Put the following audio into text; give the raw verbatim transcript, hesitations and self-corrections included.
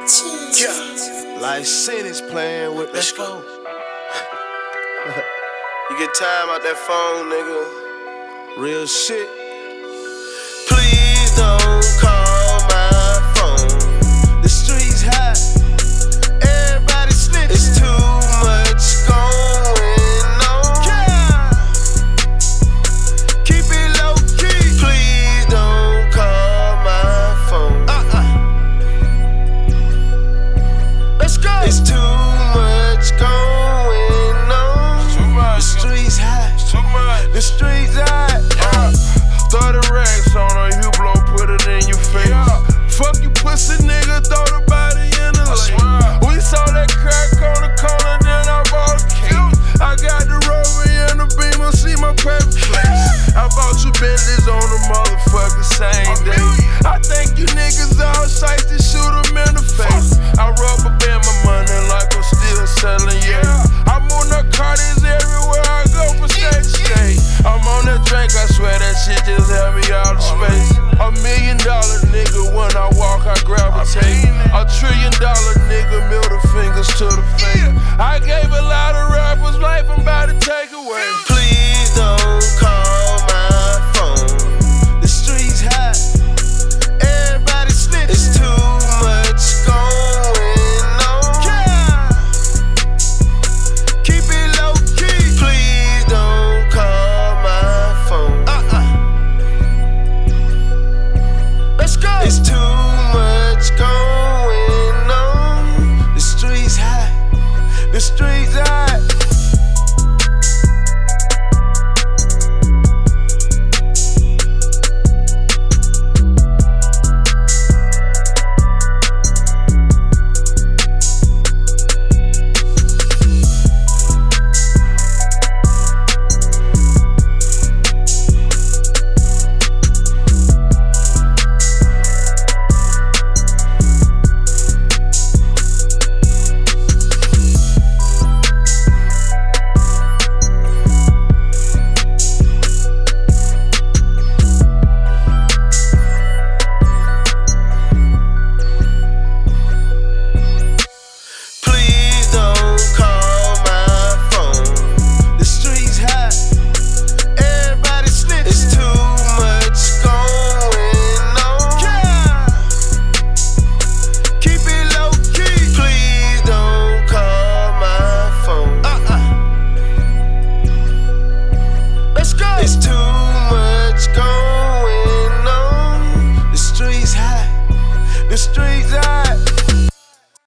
Yeah. Life sentence playing with that phone. You get time out that phone, nigga. Real shit. Please don't call my phone. The streets hot. Everybody snitching. It's too much going on. Yeah. Keep it low key. Please don't call my phone. Uh-uh. Let's go. It's too much going on. Too much. The streets hot. Too much. The streets hot. Uh, thirty racks on a Hublot, put it in your face. Yeah. Fuck you, pussy nigga, throw the body in the lake. We saw that crack on the corner, then I bought a cake. I got the Rover and the Beamer, see my paper plate. I bought two Bentleys on the motherfucking same day. I think you niggas all sights to shoot them in the face. I rubber band my money like I'm still selling, yeah. I'm on narcotics everywhere I go from state to state. I'm on that drink, I swear that shit just had me out of space. A million dollar nigga, when I walk, I gravitate. A trillion dollar nigga, middle fingers to the face. I gave a lot of rappers life, I'm about to take away. Please don't call my phone. The streets hot. Everybody snitching. It's too much going on. Yeah. Keep it low key. Please don't call my phone. Uh-uh. Let's go. It's too much going on. The streets hot. The streets hot. It's too much going on. The streets hot. The streets hot.